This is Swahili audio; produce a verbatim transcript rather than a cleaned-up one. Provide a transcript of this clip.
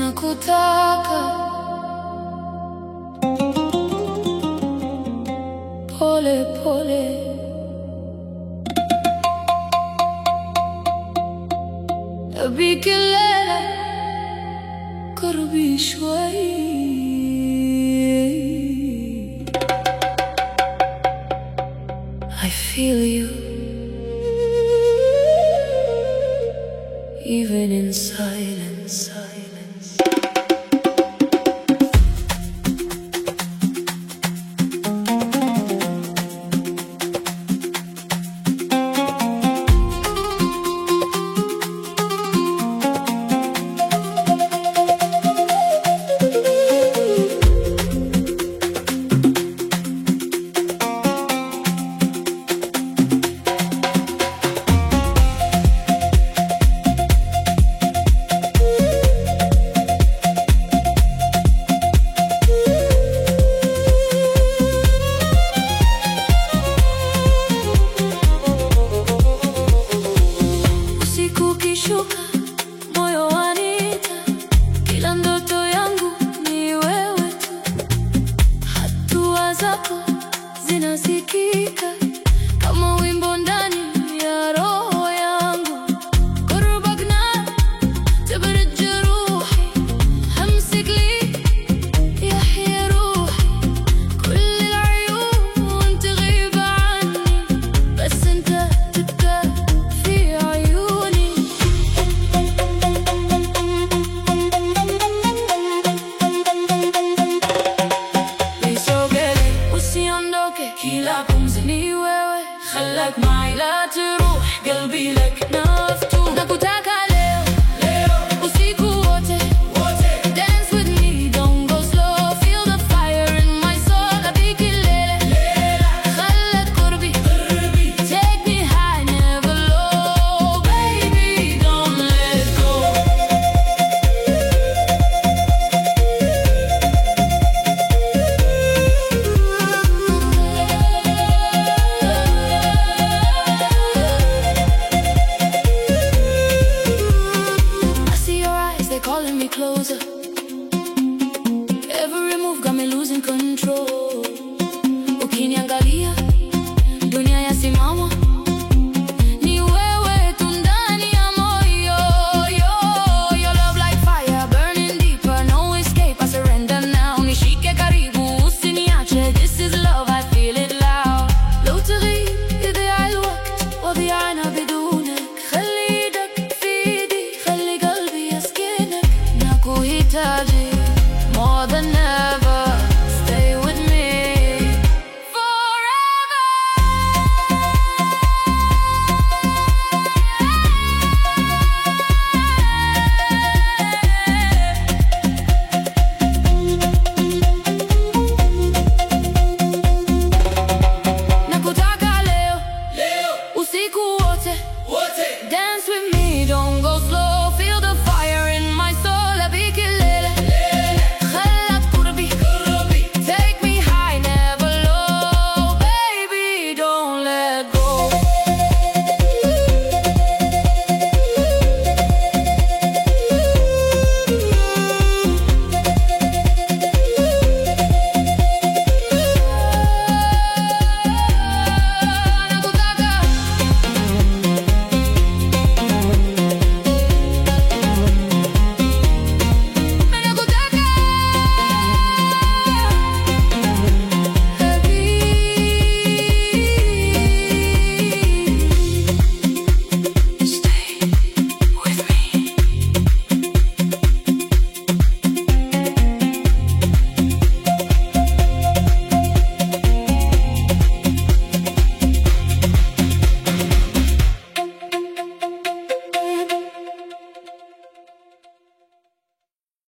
nakutaka. Pole pole, أبي كلنا قربي شوي. I feel you even in silence, silence. Moyo wanita, kila ndoto yangu ni wewe tu. Hatua zako zinasikika kama wimbo ndani ya roho yangu. قربك تبرد روحي، همسك ليك يحيى روحي. كل العيون تغيب عني، بس انت تبقى في عيوني. Kila pumzi ni wewe, خلك معي لا تروح، قلبي لك مفتوح.